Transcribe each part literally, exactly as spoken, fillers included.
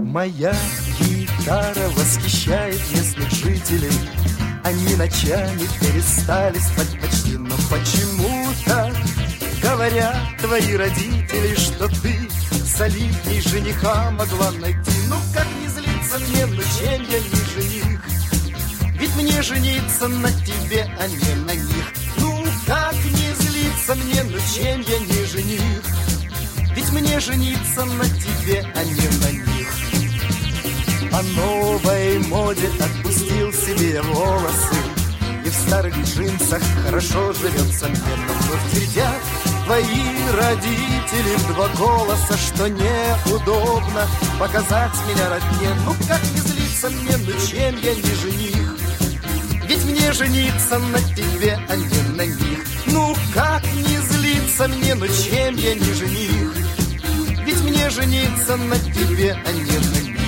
Моя гитара восхищает местных жителей. Они ночами перестали спать почти. Но почему-то говорят твои родители, что ты солидней жениха могла найти. Ну как не злиться мне, ну чем я не жених? Ведь мне жениться на тебе, а не на них. Ну как не злиться мне, ну чем я не жених? Ведь мне жениться на тебе, а не на них. По новой моде отпустил себе волосы, и в старых джинсах хорошо живется мне. Но вновь твердят твои родители в два голоса, что неудобно показать меня родне. Ну как не злиться мне, ну чем я не жених? Ведь мне жениться на тебе, а не на них. Ну как не злиться мне, ну чем я не жених? Ведь мне жениться на тебе, а не на них.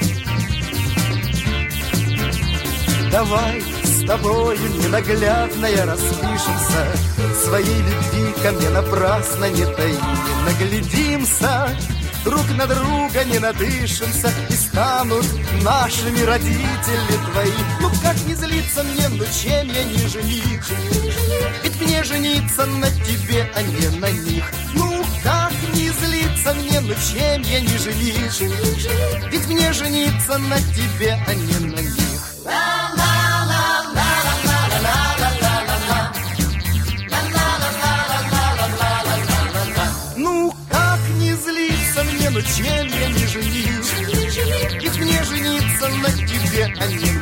Давай с тобою ненаглядная распишемся, своей любви ко мне напрасно не таи. Не наглядимся, друг на друга не надышимся, и станут нашими родители твои. Ну как не злиться мне, ну чем я не жених? Ведь мне жениться на тебе, а не на них. Ну как не злиться мне, ну чем я не жених? Ведь мне жениться на тебе, а не на них. Ну как не злиться мне, ну чем я не жених? Ведь мне жениться на тебе, а не